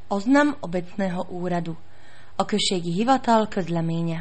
Oznam obecného úradu. A községi hivatal közleménye.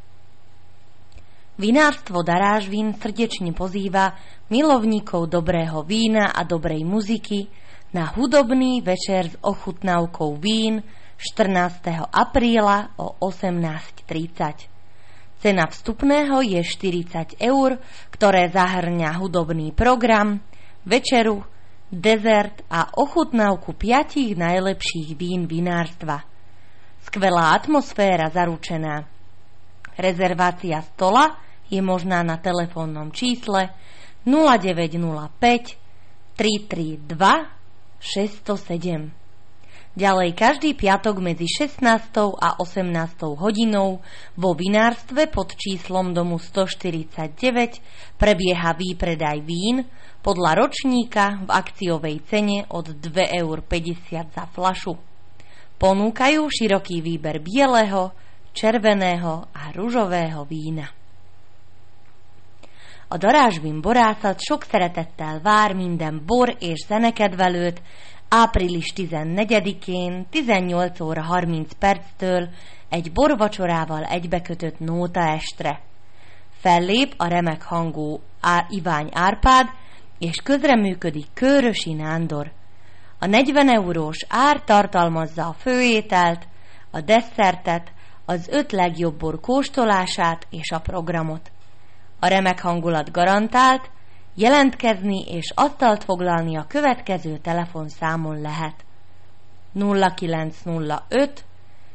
Vinárstvo Darážvín srdečne pozýva milovníkov dobrého vína a dobrej muziky na hudobný večer s ochutnávkou vín 14. apríla o 18:30. Cena vstupného je 40 €, ktoré zahrňa hudobný program, večeru, dezert a ochutnávku 5 najlepších vín vinárstva. Skvelá atmosféra zaručená. Rezervácia stola je možná na telefónnom čísle 0905 332 607. Ďalej každý piatok medzi 16. a 18. hodinou vo vinárstve pod číslom domu 149 prebieha výpredaj vín podľa ročníka v akciovej cene od 2,50 € za fľašu. Ponúkajú široký výber bieleho, červeného a ružového vína. A Darážvin borászat sok szeretettel vár minden bor és zenekedvelőt április 14-én 18:30 egy borvacsorával egybekötött nótaestre. Fellép a remek hangú Ivány Árpád, és közreműködik Kőrösi Nándor. A 40 eurós ár tartalmazza a főételt, a desszertet, az 5 legjobb bor kóstolását és a programot. A remek hangulat garantált, jelentkezni és asztalt foglalni a következő telefonszámon lehet. 0905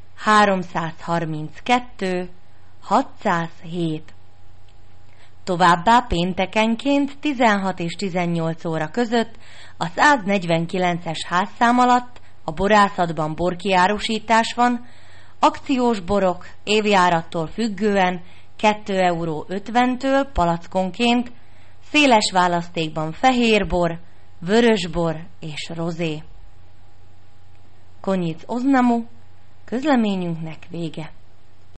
332 607. Továbbá péntekenként 16 és 18 óra között a 149-es házszám alatt a borászatban borkiárusítás van, akciós borok évjárattól függően 2,50 € palackonként, széles választékban fehérbor, vörösbor és rozé. Koniec oznamu, közleményünknek vége.